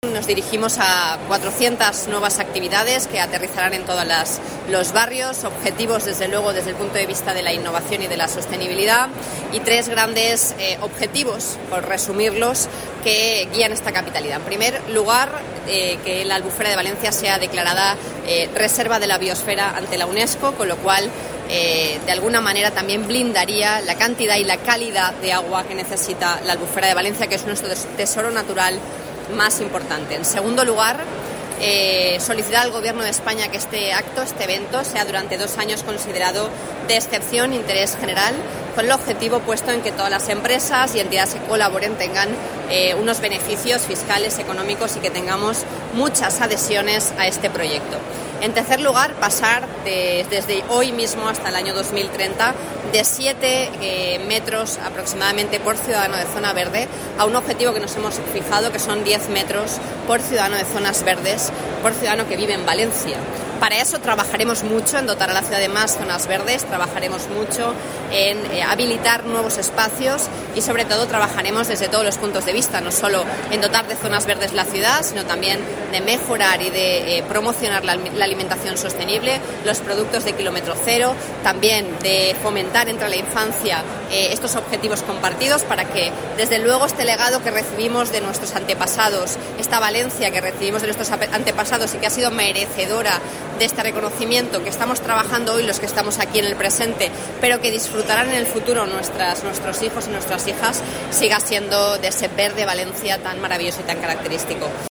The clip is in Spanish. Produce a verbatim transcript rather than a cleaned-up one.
Nos dirigimos a cuatrocientas nuevas actividades que aterrizarán en todos los barrios, objetivos desde luego desde el punto de vista de la innovación y de la sostenibilidad y tres grandes eh, objetivos, por resumirlos, que guían esta capitalidad. En primer lugar, eh, que la Albufera de Valencia sea declarada eh, Reserva de la Biosfera ante la UNESCO, con lo cual Eh, de alguna manera también blindaría la cantidad y la calidad de agua que necesita la Albufera de Valencia, que es nuestro tesoro natural más importante. En segundo lugar, eh, solicitar al Gobierno de España que este acto, este evento, sea durante dos años considerado de excepción, interés general, con el objetivo puesto en que todas las empresas y entidades que colaboren tengan eh, unos beneficios fiscales, económicos y que tengamos muchas adhesiones a este proyecto. En tercer lugar, pasar de, desde hoy mismo hasta el año dos mil treinta de siete eh, metros aproximadamente por ciudadano de zona verde a un objetivo que nos hemos fijado, que son diez metros por ciudadano de zonas verdes, por ciudadano que vive en Valencia. Para eso trabajaremos mucho en dotar a la ciudad de más zonas verdes, trabajaremos mucho en eh, habilitar nuevos espacios y sobre todo trabajaremos desde todos los puntos de vista, no solo en dotar de zonas verdes la ciudad, sino también de mejorar y de eh, promocionar la, la alimentación sostenible, los productos de kilómetro cero, también de fomentar entre la infancia eh, estos objetivos compartidos para que desde luego este legado que recibimos de nuestros antepasados, esta Valencia que recibimos de nuestros antepasados y que ha sido merecedora de este reconocimiento, que estamos trabajando hoy los que estamos aquí en el presente, pero que disfrutarán en el futuro nuestras, nuestros hijos y nuestras hijas, siga siendo de ese verde Valencia tan maravilloso y tan característico.